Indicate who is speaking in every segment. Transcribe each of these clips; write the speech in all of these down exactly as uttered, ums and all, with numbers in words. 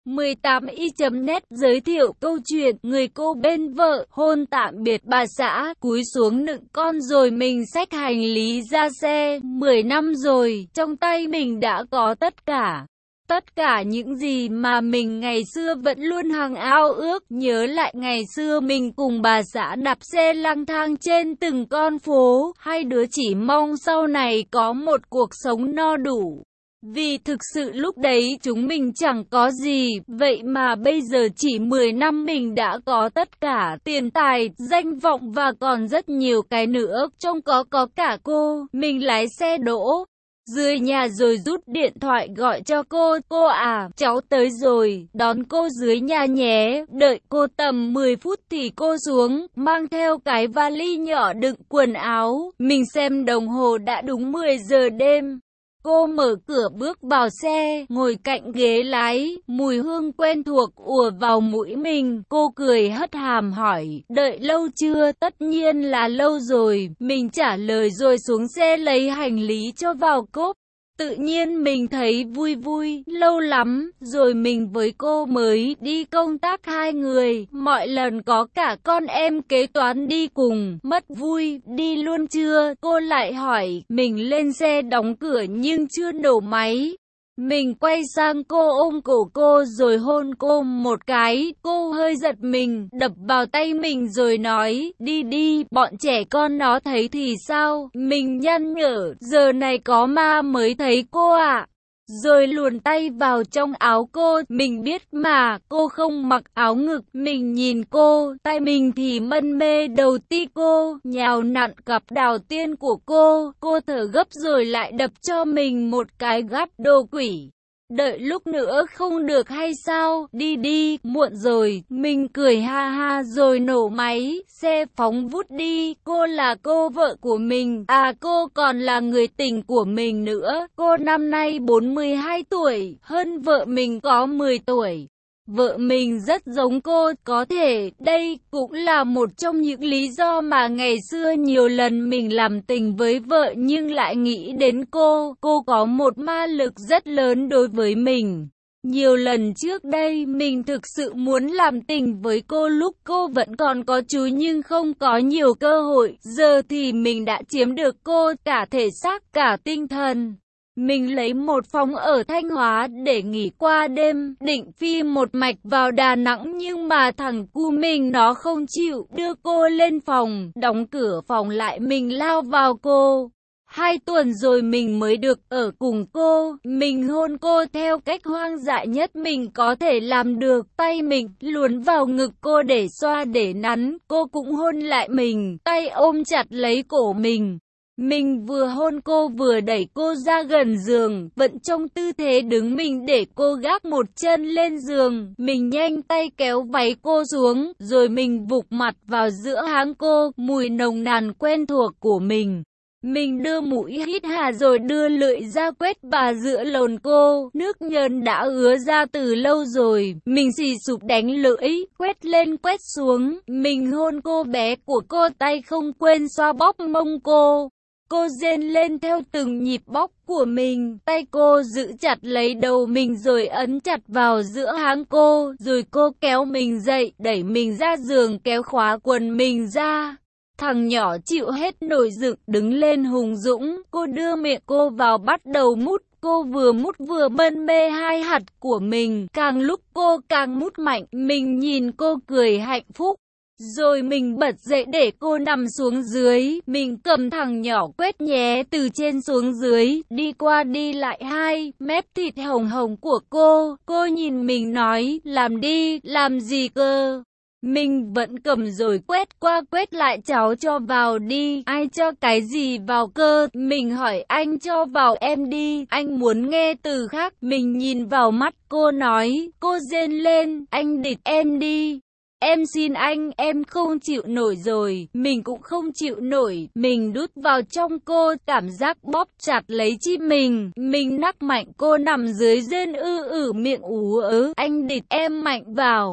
Speaker 1: mười tám y chấm net giới thiệu câu chuyện người cô bên vợ hôn tạm biệt bà xã, cúi xuống nựng con rồi mình xách hành lý ra xe. Mười năm rồi, trong tay mình đã có tất cả. Tất cả những gì mà mình ngày xưa vẫn luôn hằng ao ước. Nhớ lại ngày xưa mình cùng bà xã đạp xe lang thang trên từng con phố. Hai đứa chỉ mong sau này có một cuộc sống no đủ. Vì thực sự lúc đấy chúng mình chẳng có gì, vậy mà bây giờ chỉ mười năm mình đã có tất cả, tiền tài, danh vọng và còn rất nhiều cái nữa, trong có có cả cô. Mình lái xe đỗ dưới nhà rồi rút điện thoại gọi cho cô. Cô à, cháu tới rồi, đón cô dưới nhà nhé. Đợi cô tầm mười phút thì cô xuống, mang theo cái vali nhỏ đựng quần áo. Mình xem đồng hồ đã đúng mười giờ đêm. Cô mở cửa bước vào xe, ngồi cạnh ghế lái, mùi hương quen thuộc ùa vào mũi mình. Cô cười hất hàm hỏi, đợi lâu chưa? Tất nhiên là lâu rồi, mình trả lời rồi xuống xe lấy hành lý cho vào cốp. Tự nhiên mình thấy vui vui, lâu lắm rồi mình với cô mới đi công tác hai người, mọi lần có cả con em kế toán đi cùng, mất vui, đi luôn chưa? Cô lại hỏi, mình lên xe đóng cửa nhưng chưa nổ máy. Mình quay sang cô ôm cổ cô rồi hôn cô một cái, cô hơi giật mình, đập vào tay mình rồi nói, đi đi, bọn trẻ con nó thấy thì sao? Mình nhăn nhở, giờ này có ma mới thấy cô ạ. Rồi luồn tay vào trong áo cô, mình biết mà, cô không mặc áo ngực, mình nhìn cô, tay mình thì mân mê đầu ti cô, nhào nặn cặp đào tiên của cô, cô thở gấp rồi lại đập cho mình một cái gắt đồ quỷ. Đợi lúc nữa không được hay sao, đi đi, muộn rồi, mình cười ha ha rồi nổ máy, xe phóng vút đi. Cô là cô vợ của mình, à cô còn là người tình của mình nữa. Cô năm nay bốn mươi hai tuổi, hơn vợ mình có mười tuổi. Vợ mình rất giống cô, có thể đây cũng là một trong những lý do mà ngày xưa nhiều lần mình làm tình với vợ nhưng lại nghĩ đến cô. Cô có một ma lực rất lớn đối với mình. Nhiều lần trước đây mình thực sự muốn làm tình với cô lúc cô vẫn còn có chú nhưng không có nhiều cơ hội. Giờ thì mình đã chiếm được cô cả thể xác cả tinh thần. Mình lấy một phòng ở Thanh Hóa để nghỉ qua đêm, định phi một mạch vào Đà Nẵng nhưng mà thằng cu mình nó không chịu, đưa cô lên phòng, đóng cửa phòng lại mình lao vào cô. Hai tuần rồi mình mới được ở cùng cô, mình hôn cô theo cách hoang dại nhất mình có thể làm được, tay mình luồn vào ngực cô để xoa để nắn, cô cũng hôn lại mình, tay ôm chặt lấy cổ mình. Mình vừa hôn cô vừa đẩy cô ra gần giường, vẫn trong tư thế đứng mình để cô gác một chân lên giường. Mình nhanh tay kéo váy cô xuống, rồi mình vụt mặt vào giữa háng cô, mùi nồng nàn quen thuộc của mình. Mình đưa mũi hít hà rồi đưa lưỡi ra quét bà giữa lồn cô, nước nhờn đã ứa ra từ lâu rồi. Mình xì sụp đánh lưỡi, quét lên quét xuống, mình hôn cô bé của cô, tay không quên xoa bóp mông cô. Cô rên lên theo từng nhịp bóp của mình, tay cô giữ chặt lấy đầu mình rồi ấn chặt vào giữa háng cô, rồi cô kéo mình dậy, đẩy mình ra giường kéo khóa quần mình ra. Thằng nhỏ chịu hết nổi dựng, đứng lên hùng dũng, cô đưa miệng cô vào bắt đầu mút, cô vừa mút vừa mân mê hai hạt của mình, càng lúc cô càng mút mạnh, mình nhìn cô cười hạnh phúc. Rồi mình bật dậy để cô nằm xuống dưới, mình cầm thằng nhỏ quét nhé từ trên xuống dưới, đi qua đi lại hai mép thịt hồng hồng của cô. Cô nhìn mình nói, làm đi, làm gì cơ? Mình vẫn cầm rồi quét qua quét lại, cháu cho vào đi, ai cho cái gì vào cơ? Mình hỏi, anh cho vào em đi, anh muốn nghe từ khác. Mình nhìn vào mắt cô nói, cô rên lên, anh địt em đi. Em xin anh, em không chịu nổi rồi, mình cũng không chịu nổi, mình đút vào trong cô, cảm giác bóp chặt lấy chim mình, mình nắc mạnh cô nằm dưới rên ư ử miệng ú ớ, anh địt em mạnh vào.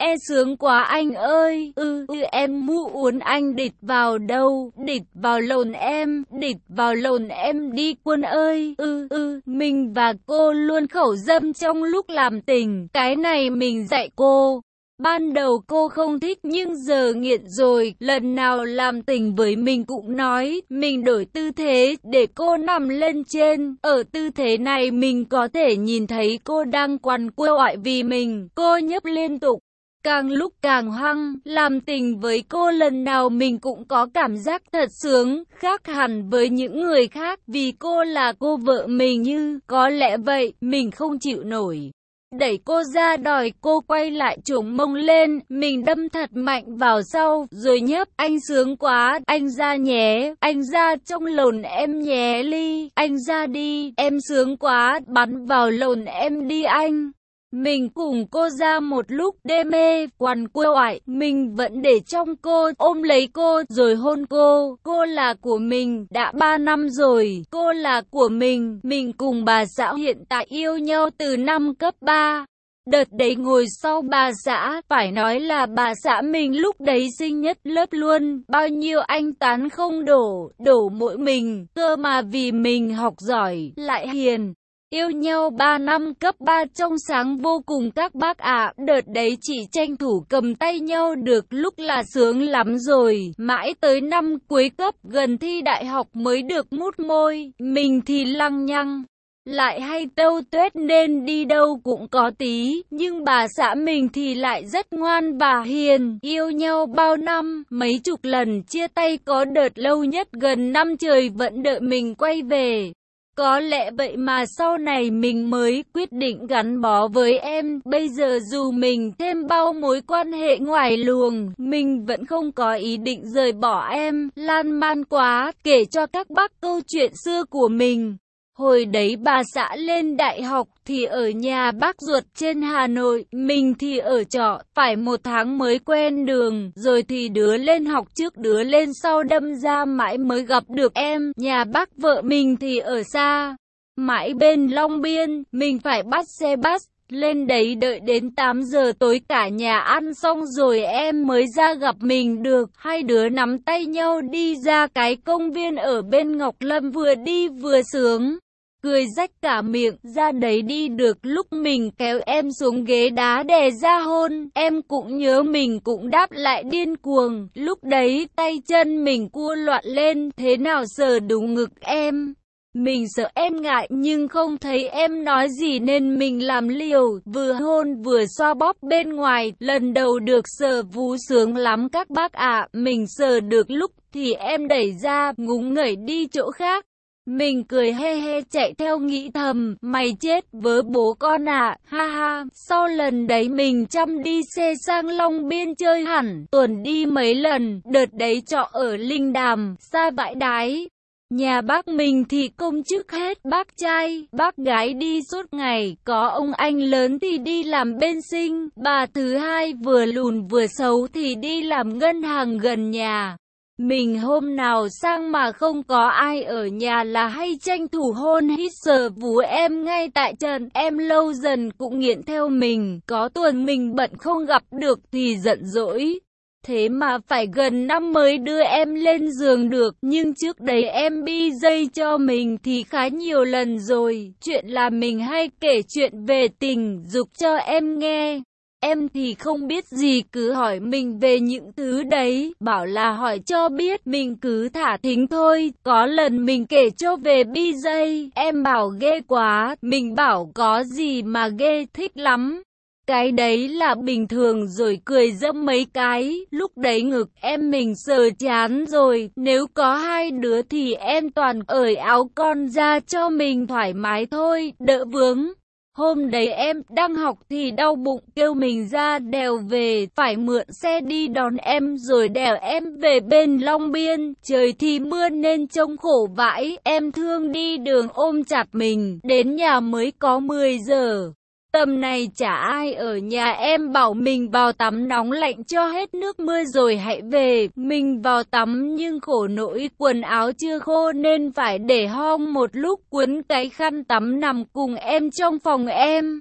Speaker 1: e sướng quá anh ơi, ư, ư em mu uốn anh địch vào đâu, địch vào lồn em, địch vào lồn em đi quân ơi, ư, ư, mình và cô luôn khẩu dâm trong lúc làm tình, cái này mình dạy cô. Ban đầu cô không thích nhưng giờ nghiện rồi, lần nào làm tình với mình cũng nói, mình đổi tư thế để cô nằm lên trên, ở tư thế này mình có thể nhìn thấy cô đang quằn quơ oại vì mình, cô nhấp liên tục. Càng lúc càng hăng, làm tình với cô lần nào mình cũng có cảm giác thật sướng, khác hẳn với những người khác vì cô là cô vợ mình như, có lẽ vậy, mình không chịu nổi. Đẩy cô ra đòi cô quay lại trùng mông lên, mình đâm thật mạnh vào sau, rồi nhấp, anh sướng quá, anh ra nhé, anh ra trong lồn em nhé ly, anh ra đi, em sướng quá, bắn vào lồn em đi anh. Mình cùng cô ra một lúc đê mê, quằn quơ oại, mình vẫn để trong cô, ôm lấy cô, rồi hôn cô, cô là của mình, đã ba năm rồi, cô là của mình, mình cùng bà xã hiện tại yêu nhau từ năm cấp ba. Đợt đấy ngồi sau bà xã, phải nói là bà xã mình lúc đấy xinh nhất lớp luôn, bao nhiêu anh tán không đổ, đổ mỗi mình, cơ mà vì mình học giỏi, lại hiền. Yêu nhau ba năm cấp ba trong sáng vô cùng các bác ạ, đợt đấy chỉ tranh thủ cầm tay nhau được lúc là sướng lắm rồi, mãi tới năm cuối cấp gần thi đại học mới được mút môi, mình thì lăng nhăng. Lại hay tâu tuét nên đi đâu cũng có tí, nhưng bà xã mình thì lại rất ngoan và hiền, yêu nhau bao năm, mấy chục lần chia tay có đợt lâu nhất gần năm trời vẫn đợi mình quay về. Có lẽ vậy mà sau này mình mới quyết định gắn bó với em, bây giờ dù mình thêm bao mối quan hệ ngoài luồng, mình vẫn không có ý định rời bỏ em, lan man quá, kể cho các bác câu chuyện xưa của mình. Hồi đấy bà xã lên đại học thì ở nhà bác ruột trên Hà Nội, mình thì ở trọ, phải một tháng mới quen đường, rồi thì đứa lên học trước đứa lên sau đâm ra mãi mới gặp được em, nhà bác vợ mình thì ở xa, mãi bên Long Biên, mình phải bắt xe bus, lên đấy đợi đến tám giờ tối cả nhà ăn xong rồi em mới ra gặp mình được, hai đứa nắm tay nhau đi ra cái công viên ở bên Ngọc Lâm vừa đi vừa sướng. Cười rách cả miệng, ra đấy đi được lúc mình kéo em xuống ghế đá đè ra hôn, em cũng nhớ mình cũng đáp lại điên cuồng, lúc đấy tay chân mình cua loạn lên, thế nào sờ đúng ngực em. Mình sợ em ngại nhưng không thấy em nói gì nên mình làm liều, vừa hôn vừa xoa bóp bên ngoài, lần đầu được sờ vú sướng lắm các bác ạ, mình sờ được lúc thì em đẩy ra, ngúng ngẩy đi chỗ khác. Mình cười he he chạy theo nghĩ thầm, mày chết với bố con à, ha ha, sau lần đấy mình chăm đi xe sang Long Biên chơi hẳn, tuần đi mấy lần, đợt đấy trọ ở Linh Đàm, xa vãi đái. Nhà bác mình thì công chức hết, bác trai, bác gái đi suốt ngày, có ông anh lớn thì đi làm bên sinh, bà thứ hai vừa lùn vừa xấu thì đi làm ngân hàng gần nhà. Mình hôm nào sang mà không có ai ở nhà là hay tranh thủ hôn hít sờ vú em ngay tại trận, em lâu dần cũng nghiện theo mình, có tuần mình bận không gặp được thì giận dỗi. Thế mà phải gần năm mới đưa em lên giường được, nhưng trước đấy em bi dây cho mình thì khá nhiều lần rồi, chuyện là mình hay kể chuyện về tình dục cho em nghe. Em thì không biết gì cứ hỏi mình về những thứ đấy, bảo là hỏi cho biết, mình cứ thả thính thôi, có lần mình kể cho về bi dây, em bảo ghê quá, mình bảo có gì mà ghê, thích lắm. Cái đấy là bình thường rồi cười dâm mấy cái, lúc đấy ngực em mình sờ chán rồi, nếu có hai đứa thì em toàn cởi áo con ra cho mình thoải mái thôi, đỡ vướng. Hôm đấy em đang học thì đau bụng kêu mình ra đèo về, phải mượn xe đi đón em rồi đèo em về bên Long Biên, trời thì mưa nên trông khổ vãi, em thương đi đường ôm chặt mình, đến nhà mới có mười giờ. Tầm này chả ai ở nhà, em bảo mình vào tắm nóng lạnh cho hết nước mưa rồi hãy về. Mình vào tắm nhưng khổ nỗi quần áo chưa khô nên phải để hong một lúc, cuốn cái khăn tắm nằm cùng em trong phòng em.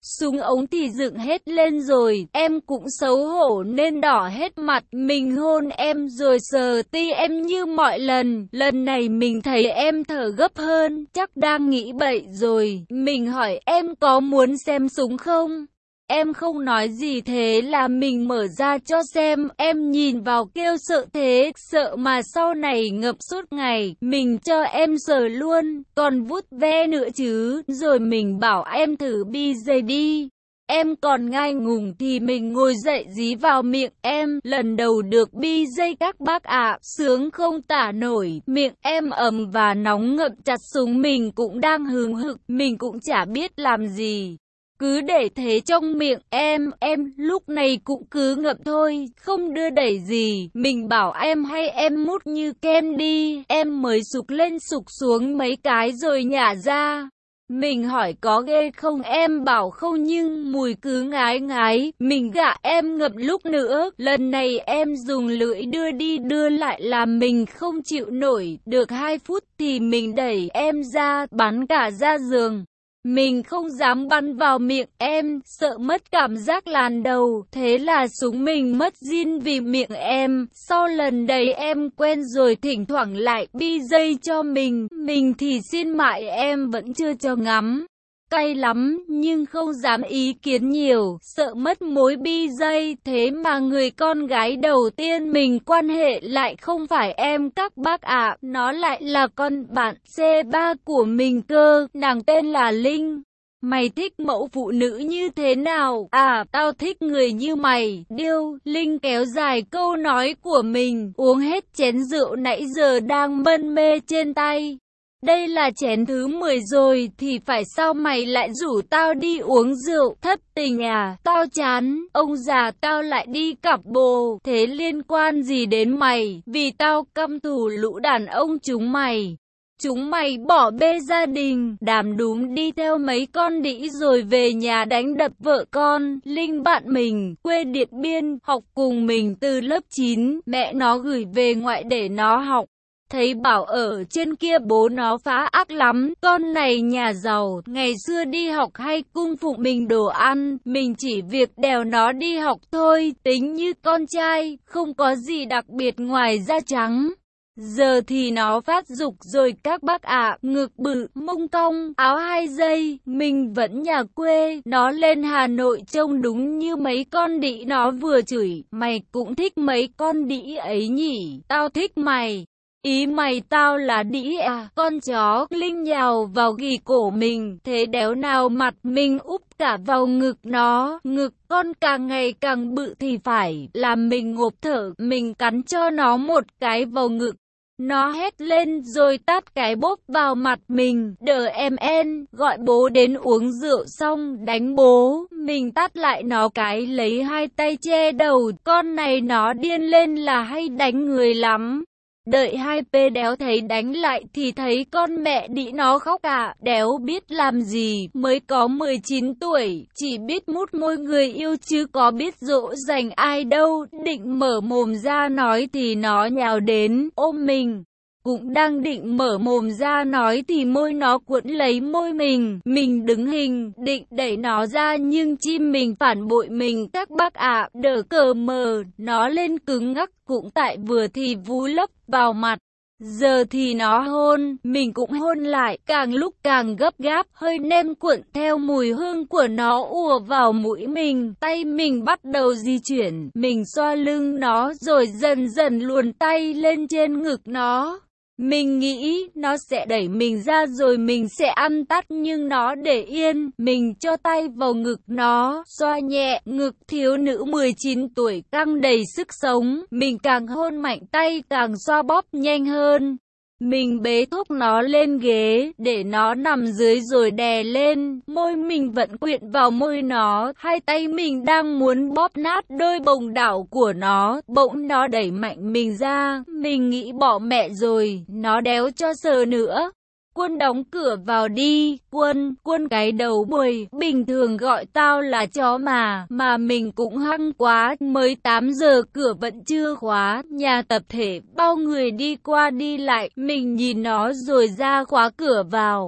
Speaker 1: Súng ống thì dựng hết lên rồi, em cũng xấu hổ nên đỏ hết mặt. Mình hôn em rồi sờ ti em như mọi lần. Lần này mình thấy em thở gấp hơn, chắc đang nghĩ bậy rồi. Mình hỏi em có muốn xem súng không? Em không nói gì, thế là mình mở ra cho xem. Em nhìn vào kêu sợ thế, sợ mà sau này ngập suốt ngày. Mình cho em sờ luôn, còn vuốt ve nữa chứ. Rồi mình bảo em thử bi dây đi. Em còn ngai ngùng thì mình ngồi dậy dí vào miệng em. Lần đầu được bi dây các bác ạ, sướng không tả nổi. Miệng em ẩm và nóng ngậm chặt súng, mình cũng đang hừng hực, mình cũng chả biết làm gì. Cứ để thế trong miệng em, em lúc này cũng cứ ngậm thôi, không đưa đẩy gì. Mình bảo em hay em mút như kem đi, em mới sục lên sục xuống mấy cái rồi nhả ra. Mình hỏi có ghê không, em bảo không nhưng mùi cứ ngái ngái. Mình gạ em ngậm lúc nữa, lần này em dùng lưỡi đưa đi đưa lại làm mình không chịu nổi. Được hai phút thì mình đẩy em ra, bắn cả ra giường. Mình không dám bắn vào miệng em, sợ mất cảm giác làn đầu. Thế là súng mình mất zin vì miệng em. Sau lần đấy em quen rồi, thỉnh thoảng lại bi dây cho mình. Mình thì xin mại em vẫn chưa cho ngắm. Cay lắm, nhưng không dám ý kiến nhiều, sợ mất mối bi dây. Thế mà người con gái đầu tiên mình quan hệ lại không phải em các bác ạ, nó lại là con bạn C ba của mình cơ, nàng tên là Linh. Mày thích mẫu phụ nữ như thế nào? À, tao thích người như mày, điêu. Linh kéo dài câu nói của mình, uống hết chén rượu nãy giờ đang mân mê trên tay. Đây là chén thứ mười rồi thì phải sao mày lại rủ tao đi uống rượu, thất tình à? Tao chán, ông già tao lại đi cặp bồ, thế liên quan gì đến mày? Vì tao căm thù lũ đàn ông chúng mày. Chúng mày bỏ bê gia đình, đàm đúm đi theo mấy con đĩ rồi về nhà đánh đập vợ con. Linh bạn mình, quê Điện Biên, học cùng mình từ lớp chín, mẹ nó gửi về ngoại để nó học. Thấy bảo ở trên kia bố nó phá ác lắm, con này nhà giàu, ngày xưa đi học hay cung phụng mình đồ ăn, mình chỉ việc đèo nó đi học thôi, tính như con trai, không có gì đặc biệt ngoài da trắng. Giờ thì nó phát dục rồi các bác ạ, ngực bự, mông cong, áo hai dây, mình vẫn nhà quê, nó lên Hà Nội trông đúng như mấy con đĩ. Nó vừa chửi, mày cũng thích mấy con đĩ ấy nhỉ, tao thích mày. Ý mày tao là đĩ à, con chó. Linh nhào vào ghì cổ mình, thế đéo nào mặt mình úp cả vào ngực nó. Ngực con càng ngày càng bự thì phải, làm mình ngộp thở, mình cắn cho nó một cái vào ngực. Nó hét lên rồi tát cái bốp vào mặt mình, đờ em en, gọi bố đến uống rượu xong đánh bố. Mình tát lại nó cái, lấy hai tay che đầu, con này nó điên lên là hay đánh người lắm. Đợi hai pê đéo thấy đánh lại thì thấy con mẹ đĩ nó khóc à, đéo biết làm gì, mới có mười chín tuổi, chỉ biết mút môi người yêu chứ có biết dỗ dành ai đâu. Định mở mồm ra nói thì nó nhào đến, ôm mình. Cũng đang định mở mồm ra nói thì môi nó cuốn lấy môi mình. Mình đứng hình, định đẩy nó ra nhưng chim mình phản bội mình các bác ạ, đỡ cờ mờ, nó lên cứng ngắc cũng tại vừa thì vú lấp vào mặt. Giờ thì nó hôn, mình cũng hôn lại, càng lúc càng gấp gáp, hơi nêm cuộn theo mùi hương của nó ùa vào mũi mình. Tay mình bắt đầu di chuyển, mình xoa lưng nó rồi dần dần luồn tay lên trên ngực nó. Mình nghĩ nó sẽ đẩy mình ra rồi mình sẽ ăn tát nhưng nó để yên. Mình cho tay vào ngực nó, xoa nhẹ ngực thiếu nữ mười chín tuổi căng đầy sức sống. Mình càng hôn mạnh, tay càng xoa bóp nhanh hơn. Mình bế thúc nó lên ghế, để nó nằm dưới rồi đè lên, môi mình vẫn quyện vào môi nó, hai tay mình đang muốn bóp nát đôi bồng đảo của nó, bỗng nó đẩy mạnh mình ra, mình nghĩ bỏ mẹ rồi, nó đéo cho sờ nữa. Quân đóng cửa vào đi, Quân, Quân cái đầu bồi, bình thường gọi tao là chó mà, mà mình cũng hăng quá, mới tám giờ cửa vẫn chưa khóa, nhà tập thể, bao người đi qua đi lại, mình nhìn nó rồi ra khóa cửa vào.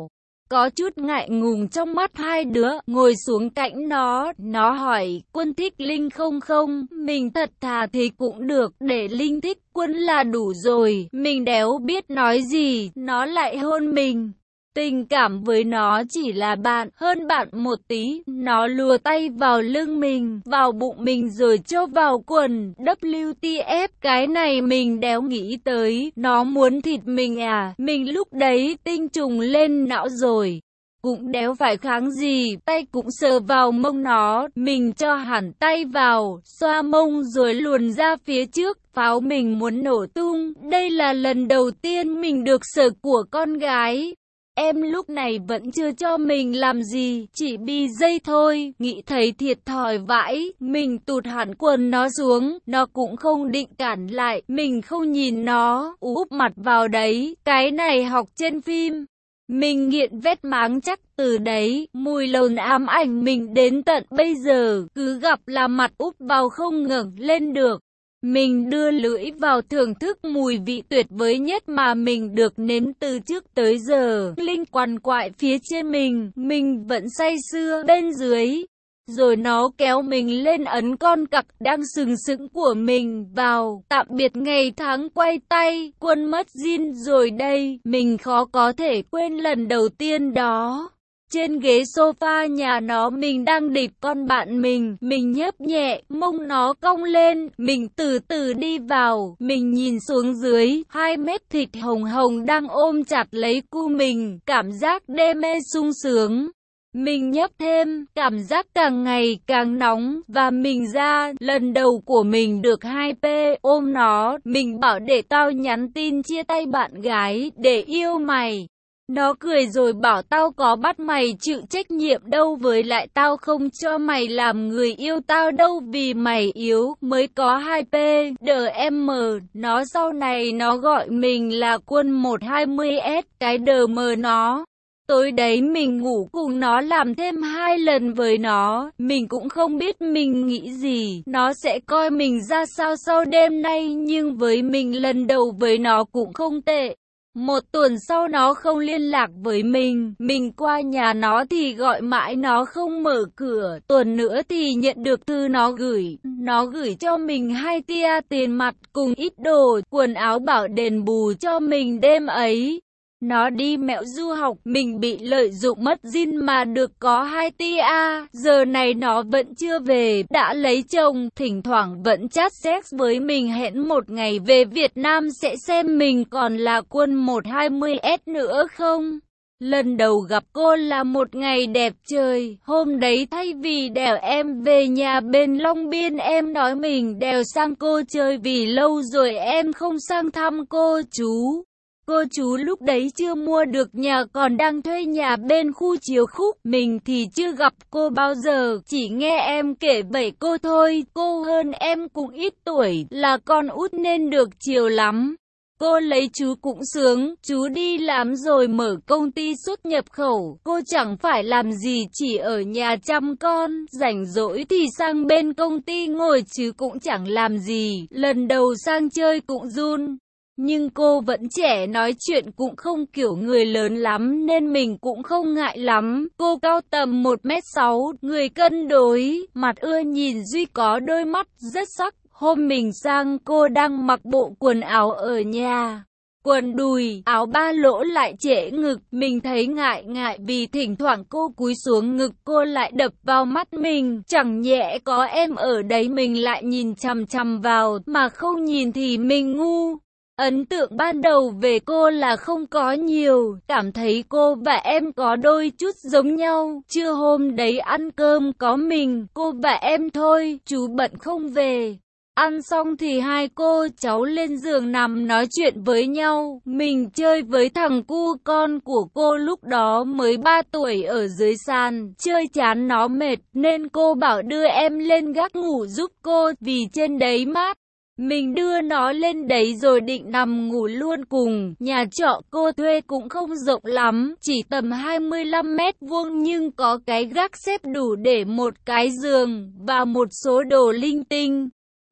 Speaker 1: có chút ngại ngùng trong mắt hai đứa, ngồi xuống cạnh nó. Nó hỏi, Quân thích Linh không không? Mình thật thà thì cũng được, để Linh thích Quân là đủ rồi. Mình đéo biết nói gì, nó lại hôn mình. Tình cảm với nó chỉ là bạn, hơn bạn một tí. Nó lùa tay vào lưng mình, vào bụng mình rồi cho vào quần. vê kép tê ép, cái này mình đéo nghĩ tới. Nó muốn thịt mình à? Mình lúc đấy tinh trùng lên não rồi. Cũng đéo phải kháng gì, tay cũng sờ vào mông nó. Mình cho hẳn tay vào, xoa mông rồi luồn ra phía trước. Pháo mình muốn nổ tung. Đây là lần đầu tiên mình được sờ của con gái. Em lúc này vẫn chưa cho mình làm gì, chỉ bi dây thôi, nghĩ thấy thiệt thòi vãi, mình tụt hẳn quần nó xuống, nó cũng không định cản lại, mình không nhìn nó, úp mặt vào đấy, cái này học trên phim. Mình nghiện vét máng chắc từ đấy, mùi lồn ám ảnh mình đến tận bây giờ, cứ gặp là mặt úp vào không ngẩng lên được. Mình đưa lưỡi vào thưởng thức mùi vị tuyệt vời nhất mà mình được nếm từ trước tới giờ. Linh quằn quại phía trên mình, mình vẫn say sưa bên dưới. Rồi nó kéo mình lên ấn con cặc đang sừng sững của mình vào. Tạm biệt ngày tháng quay tay, Quân mất zin rồi đây. Mình khó có thể quên lần đầu tiên đó. Trên ghế sofa nhà nó mình đang địch con bạn mình, mình nhấp nhẹ, mông nó cong lên, mình từ từ đi vào, mình nhìn xuống dưới, hai mét thịt hồng hồng đang ôm chặt lấy cu mình, cảm giác đê mê sung sướng. Mình nhấp thêm, cảm giác càng ngày càng nóng, và mình ra, lần đầu của mình được hai p ôm nó, mình bảo để tao nhắn tin chia tay bạn gái, để yêu mày. Nó cười rồi bảo tao có bắt mày chịu trách nhiệm đâu, với lại tao không cho mày làm người yêu tao đâu, vì mày yếu mới có hai p đờ em. Nó sau này nó gọi mình là Quân một hai mươi S, cái đờ mờ nó. Tối đấy mình ngủ cùng nó làm thêm hai lần với nó, mình cũng không biết mình nghĩ gì, nó sẽ coi mình ra sao sau đêm nay, nhưng với mình lần đầu với nó cũng không tệ. Một tuần sau nó không liên lạc với mình, mình qua nhà nó thì gọi mãi nó không mở cửa, tuần nữa thì nhận được thư nó gửi, nó gửi cho mình hai tia tiền mặt cùng ít đồ, quần áo bảo đền bù cho mình đêm ấy. Nó đi mẹo du học, mình bị lợi dụng mất zin mà được có hai tia, giờ này nó vẫn chưa về, đã lấy chồng, thỉnh thoảng vẫn chat sex với mình, hẹn một ngày về Việt Nam sẽ xem mình còn là Quân một hai mươi S nữa không. Lần đầu gặp cô là một ngày đẹp trời, hôm đấy thay vì đèo em về nhà bên Long Biên em nói mình đèo sang cô chơi vì lâu rồi em không sang thăm cô chú. Cô chú lúc đấy chưa mua được nhà còn đang thuê nhà bên khu Chiếu Khúc, mình thì chưa gặp cô bao giờ, chỉ nghe em kể vậy cô thôi, cô hơn em cũng ít tuổi, là con út nên được chiều lắm. Cô lấy chú cũng sướng, chú đi làm rồi mở công ty xuất nhập khẩu, cô chẳng phải làm gì chỉ ở nhà chăm con, rảnh rỗi thì sang bên công ty ngồi chứ cũng chẳng làm gì, lần đầu sang chơi cũng run. Nhưng cô vẫn trẻ, nói chuyện cũng không kiểu người lớn lắm nên mình cũng không ngại lắm. Cô cao tầm một mét sáu, người cân đối, mặt ưa nhìn, duy có đôi mắt rất sắc. Hôm mình sang cô đang mặc bộ quần áo ở nhà. Quần đùi, áo ba lỗ lại trễ ngực, mình thấy ngại ngại vì thỉnh thoảng cô cúi xuống ngực cô lại đập vào mắt mình. Chẳng nhẽ có em ở đấy mình lại nhìn chằm chằm vào, mà không nhìn thì mình ngu. Ấn tượng ban đầu về cô là không có nhiều, cảm thấy cô và em có đôi chút giống nhau. Trưa hôm đấy ăn cơm có mình, cô và em thôi, chú bận không về. Ăn xong thì hai cô cháu lên giường nằm nói chuyện với nhau. Mình chơi với thằng cu con của cô lúc đó mới ba tuổi ở dưới sàn. Chơi chán nó mệt nên cô bảo đưa em lên gác ngủ giúp cô vì trên đấy mát. Mình đưa nó lên đấy rồi định nằm ngủ luôn cùng. Nhà trọ cô thuê cũng không rộng lắm, chỉ tầm hai mươi lăm mét vuông nhưng có cái gác xếp đủ để một cái giường và một số đồ linh tinh.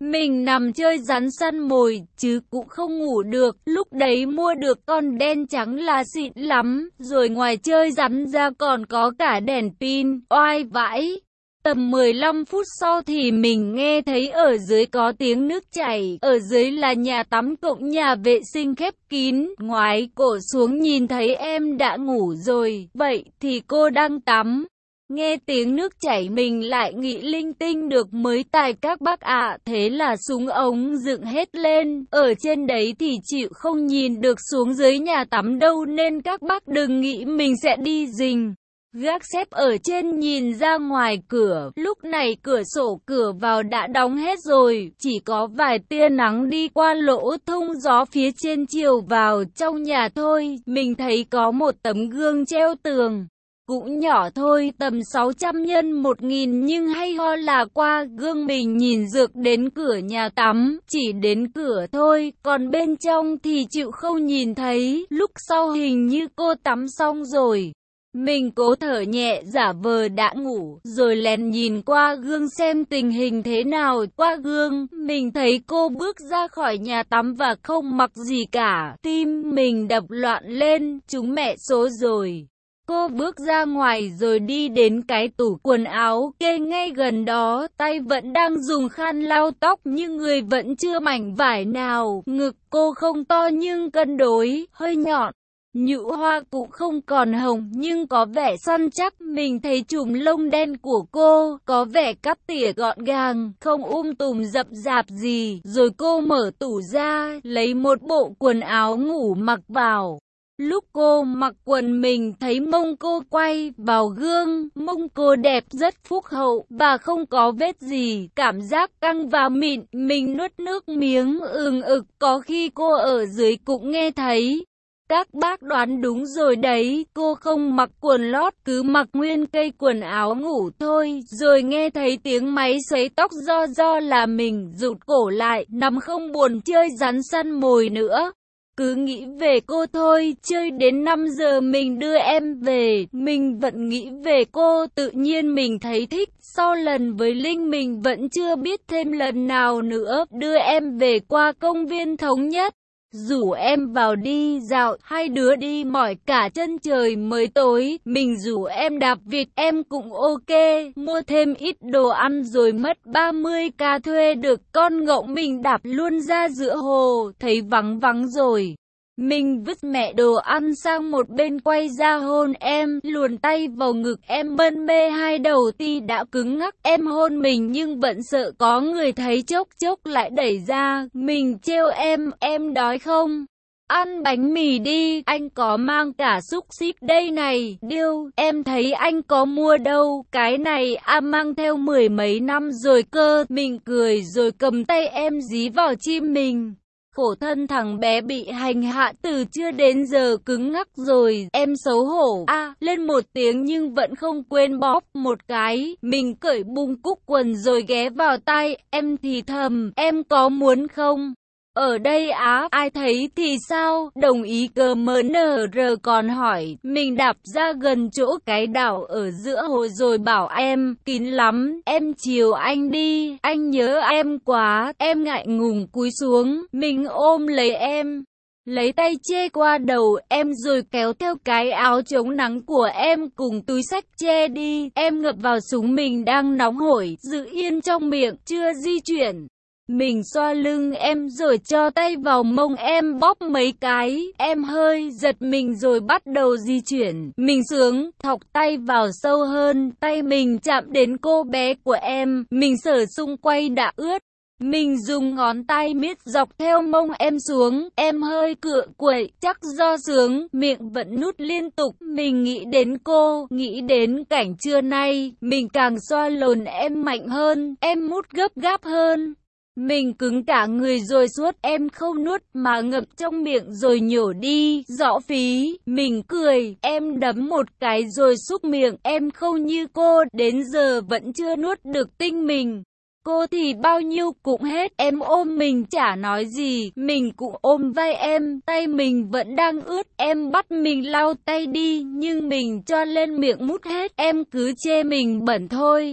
Speaker 1: Mình nằm chơi rắn săn mồi, chứ cũng không ngủ được, lúc đấy mua được con đen trắng là xịn lắm, rồi ngoài chơi rắn ra còn có cả đèn pin, oai vãi. Tầm mười lăm phút sau thì mình nghe thấy ở dưới có tiếng nước chảy, ở dưới là nhà tắm cộng nhà vệ sinh khép kín, ngoái cổ xuống nhìn thấy em đã ngủ rồi, vậy thì cô đang tắm. Nghe tiếng nước chảy mình lại nghĩ linh tinh được mới tài các bác ạ, thế là súng ống dựng hết lên, ở trên đấy thì chịu không nhìn được xuống dưới nhà tắm đâu nên các bác đừng nghĩ mình sẽ đi rình. Gác xếp ở trên nhìn ra ngoài cửa, lúc này cửa sổ cửa vào đã đóng hết rồi, chỉ có vài tia nắng đi qua lỗ thông gió phía trên chiều vào trong nhà thôi. Mình thấy có một tấm gương treo tường, cũng nhỏ thôi, tầm sáu trăm nhân một nghìn, nhưng hay ho là qua gương mình nhìn dược đến cửa nhà tắm, chỉ đến cửa thôi, còn bên trong thì chịu không nhìn thấy. Lúc sau hình như cô tắm xong rồi. Mình cố thở nhẹ giả vờ đã ngủ, rồi lén nhìn qua gương xem tình hình thế nào. Qua gương, mình thấy cô bước ra khỏi nhà tắm và không mặc gì cả. Tim mình đập loạn lên, chúng mẹ số rồi. Cô bước ra ngoài rồi đi đến cái tủ quần áo kê ngay gần đó, tay vẫn đang dùng khăn lau tóc nhưng người vẫn chưa mảnh vải nào. Ngực cô không to nhưng cân đối, hơi nhọn. Nhũ hoa cũng không còn hồng nhưng có vẻ săn chắc. Mình thấy chùm lông đen của cô có vẻ cắt tỉa gọn gàng, không um tùm rậm rạp gì. Rồi cô mở tủ ra, lấy một bộ quần áo ngủ mặc vào. Lúc cô mặc quần mình thấy mông cô quay vào gương, mông cô đẹp rất phúc hậu và không có vết gì, cảm giác căng và mịn. Mình nuốt nước miếng ừng ực, có khi cô ở dưới cũng nghe thấy. Các bác đoán đúng rồi đấy, cô không mặc quần lót, cứ mặc nguyên cây quần áo ngủ thôi. Rồi nghe thấy tiếng máy sấy tóc do do là mình rụt cổ lại, nằm không buồn chơi rắn săn mồi nữa. Cứ nghĩ về cô thôi, chơi đến năm giờ mình đưa em về, mình vẫn nghĩ về cô, tự nhiên mình thấy thích. Sau lần với Linh mình vẫn chưa biết thêm lần nào nữa, đưa em về qua công viên Thống Nhất. Rủ em vào đi dạo, hai đứa đi mỏi cả chân trời mới tối, mình rủ em đạp vịt, em cũng ok, mua thêm ít đồ ăn rồi mất ba mươi k thuê được con ngỗng mình đạp luôn ra giữa hồ, thấy vắng vắng rồi. Mình vứt mẹ đồ ăn sang một bên quay ra hôn em, luồn tay vào ngực em mân mê hai đầu ti đã cứng ngắc. Em hôn mình nhưng vẫn sợ có người thấy, chốc chốc lại đẩy ra. Mình trêu em, em đói không? Ăn bánh mì đi, anh có mang cả xúc xích đây này. Điêu, em thấy anh có mua đâu, cái này à mang theo mười mấy năm rồi cơ. Mình cười rồi cầm tay em dí vào chim mình. Khổ thân thằng bé bị hành hạ từ trưa đến giờ cứng ngắc rồi, em xấu hổ a à, lên một tiếng nhưng vẫn không quên bóp một cái. Mình cởi bung cúc quần rồi ghé vào tai em thì thầm, em có muốn không? Ở đây á, ai thấy thì sao? Đồng ý cờ mờ nờ rờ còn hỏi. Mình đạp ra gần chỗ cái đảo ở giữa hồ rồi bảo em, kín lắm, em chiều anh đi, anh nhớ em quá. Em ngại ngùng cúi xuống, mình ôm lấy em, lấy tay che qua đầu em rồi kéo theo cái áo chống nắng của em cùng túi xách che đi. Em ngập vào súng mình đang nóng hổi, giữ yên trong miệng, chưa di chuyển. Mình xoa lưng em rồi cho tay vào mông em bóp mấy cái, em hơi giật mình rồi bắt đầu di chuyển. Mình sướng, thọc tay vào sâu hơn, tay mình chạm đến cô bé của em, mình sờ xung quay đã ướt. Mình dùng ngón tay miết dọc theo mông em xuống, em hơi cựa quậy, chắc do sướng, miệng vẫn nút liên tục. Mình nghĩ đến cô, nghĩ đến cảnh trưa nay, mình càng xoa lồn em mạnh hơn, em mút gấp gáp hơn. Mình cứng cả người rồi suốt em không nuốt mà ngập trong miệng rồi nhổ đi, rõ phí. Mình cười, em đấm một cái rồi xúc miệng, em không như cô, đến giờ vẫn chưa nuốt được tinh mình. Cô thì bao nhiêu cũng hết, em ôm mình chả nói gì, mình cũng ôm vai em, tay mình vẫn đang ướt, em bắt mình lau tay đi, nhưng mình cho lên miệng mút hết, em cứ chê mình bẩn thôi.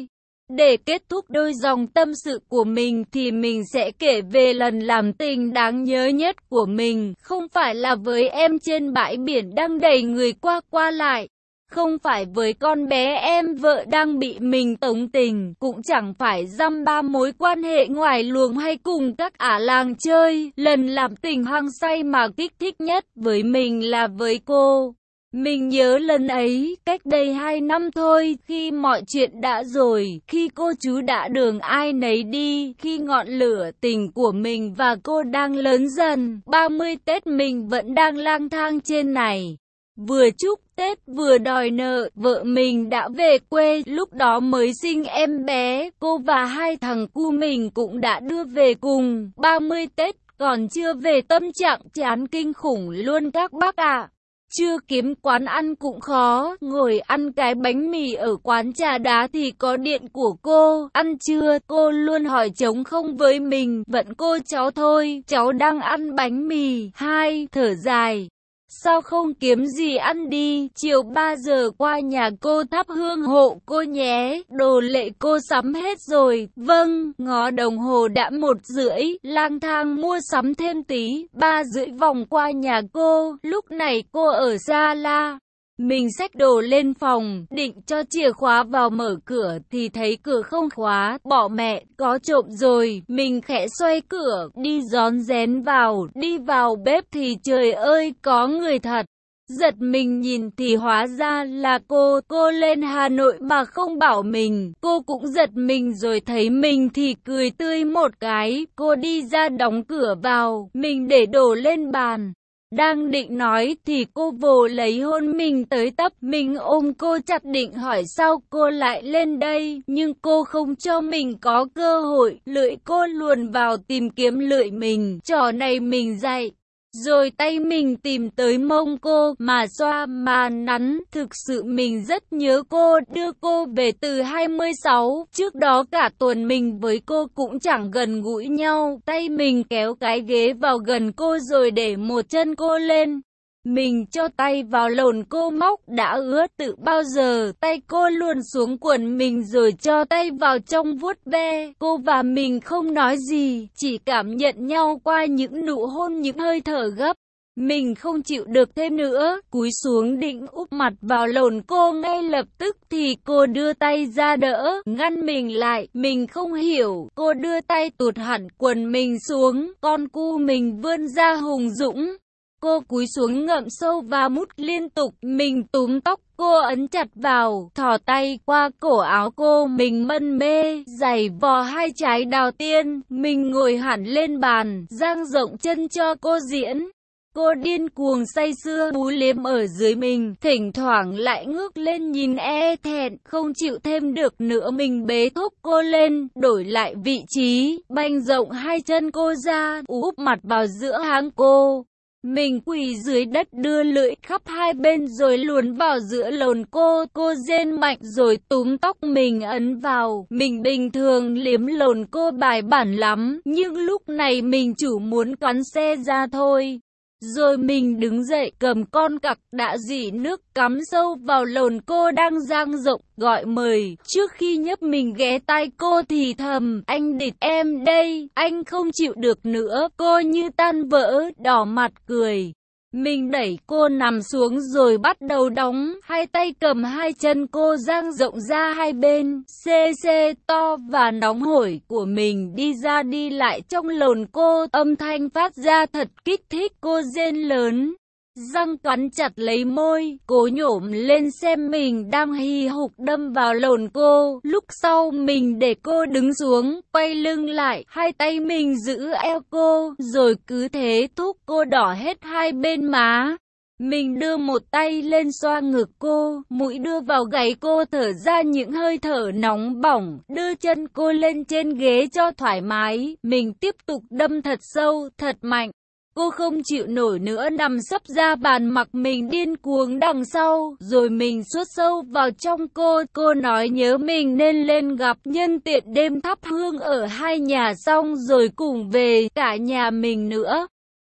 Speaker 1: Để kết thúc đôi dòng tâm sự của mình thì mình sẽ kể về lần làm tình đáng nhớ nhất của mình. Không phải là với em trên bãi biển đang đầy người qua qua lại. Không phải với con bé em vợ đang bị mình tống tình. Cũng chẳng phải dăm ba mối quan hệ ngoài luồng hay cùng các ả làng chơi. Lần làm tình hăng say mà kích thích nhất với mình là với cô. Mình nhớ lần ấy, cách đây hai năm thôi, khi mọi chuyện đã rồi, khi cô chú đã đường ai nấy đi, khi ngọn lửa tình của mình và cô đang lớn dần, ba mươi Tết mình vẫn đang lang thang trên này. Vừa chúc Tết vừa đòi nợ, vợ mình đã về quê, lúc đó mới sinh em bé, cô và hai thằng cu mình cũng đã đưa về cùng, ba mươi Tết còn chưa về tâm trạng chán kinh khủng luôn các bác ạ. Chưa kiếm quán ăn cũng khó, ngồi ăn cái bánh mì ở quán trà đá thì có điện của cô, ăn chưa, cô luôn hỏi trống không với mình, vẫn cô cháu thôi, cháu đang ăn bánh mì, hai, thở dài. Sao không kiếm gì ăn đi, chiều ba giờ qua nhà cô thắp hương hộ cô nhé, đồ lệ cô sắm hết rồi, vâng, ngó đồng hồ đã một rưỡi, lang thang mua sắm thêm tí, ba rưỡi vòng qua nhà cô, lúc này cô ở Gia La. Mình xách đồ lên phòng, định cho chìa khóa vào mở cửa thì thấy cửa không khóa, bỏ mẹ, có trộm rồi, mình khẽ xoay cửa, đi rón rén vào, đi vào bếp thì trời ơi, có người thật. Giật mình nhìn thì hóa ra là cô, cô lên Hà Nội mà không bảo mình, cô cũng giật mình rồi thấy mình thì cười tươi một cái, cô đi ra đóng cửa vào, mình để đồ lên bàn. Đang định nói thì cô vồ lấy hôn mình tới tấp, mình ôm cô chặt định hỏi sao cô lại lên đây, nhưng cô không cho mình có cơ hội, lưỡi cô luồn vào tìm kiếm lưỡi mình, trò này mình dạy. Rồi tay mình tìm tới mông cô, mà xoa mà nắn, thực sự mình rất nhớ cô, đưa cô về từ hai mươi sáu, trước đó cả tuần mình với cô cũng chẳng gần gũi nhau, tay mình kéo cái ghế vào gần cô rồi để một chân cô lên. Mình cho tay vào lồn cô móc đã ướt từ bao giờ, tay cô luồn xuống quần mình rồi cho tay vào trong vuốt ve. Cô và mình không nói gì, chỉ cảm nhận nhau qua những nụ hôn, những hơi thở gấp. Mình không chịu được thêm nữa, cúi xuống định úp mặt vào lồn cô ngay lập tức thì cô đưa tay ra đỡ, ngăn mình lại. Mình không hiểu, cô đưa tay tụt hẳn quần mình xuống, con cu mình vươn ra hùng dũng. Cô cúi xuống ngậm sâu và mút liên tục, mình túm tóc cô ấn chặt vào, thò tay qua cổ áo cô, mình mân mê, giày vò hai trái đào tiên, mình ngồi hẳn lên bàn, dang rộng chân cho cô diễn. Cô điên cuồng say sưa bú liếm ở dưới mình, thỉnh thoảng lại ngước lên nhìn e thẹn, không chịu thêm được nữa mình bế thúc cô lên, đổi lại vị trí, banh rộng hai chân cô ra, úp mặt vào giữa háng cô. Mình quỳ dưới đất đưa lưỡi khắp hai bên rồi luồn vào giữa lồn cô, cô rên mạnh rồi túm tóc mình ấn vào. Mình bình thường liếm lồn cô bài bản lắm, nhưng lúc này mình chủ muốn cắn xe ra thôi. Rồi mình đứng dậy cầm con cặc đã dỉ nước cắm sâu vào lồn cô đang dang rộng, gọi mời. Trước khi nhấp mình ghé tai cô thì thầm, anh địt em đây, anh không chịu được nữa. Cô như tan vỡ, đỏ mặt cười. Mình đẩy cô nằm xuống rồi bắt đầu đóng, hai tay cầm hai chân cô dang rộng ra hai bên, xê xê to và nóng hổi của mình đi ra đi lại trong lồn cô, âm thanh phát ra thật kích thích, cô rên lớn. Răng cắn chặt lấy môi, cố nhổm lên xem mình đang hì hục đâm vào lồn cô. Lúc sau mình để cô đứng xuống, quay lưng lại, hai tay mình giữ eo cô, rồi cứ thế thúc cô đỏ hết hai bên má. Mình đưa một tay lên xoa ngực cô, mũi đưa vào gáy cô thở ra những hơi thở nóng bỏng, đưa chân cô lên trên ghế cho thoải mái. Mình tiếp tục đâm thật sâu, thật mạnh. Cô không chịu nổi nữa nằm sấp ra bàn mặc mình điên cuồng đằng sau, rồi mình suốt sâu vào trong cô. Cô nói nhớ mình nên lên gặp, nhân tiện đêm thắp hương ở hai nhà xong rồi cùng về cả nhà mình nữa.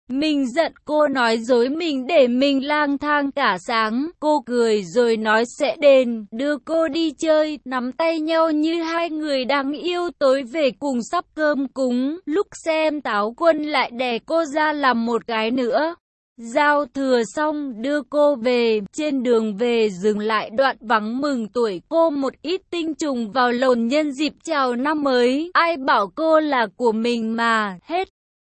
Speaker 1: Mình giận cô nói dối mình để mình lang thang cả sáng. Cô cười rồi nói sẽ đền, đưa cô đi chơi, nắm tay nhau như hai người đáng yêu tối về cùng sắp cơm cúng. Lúc xem Táo Quân lại đè cô ra làm một cái nữa. Giao thừa xong đưa cô về, trên đường về dừng lại đoạn vắng mừng tuổi cô một ít tinh trùng vào lồn nhân dịp chào năm mới. Ai bảo cô là của mình mà, hết.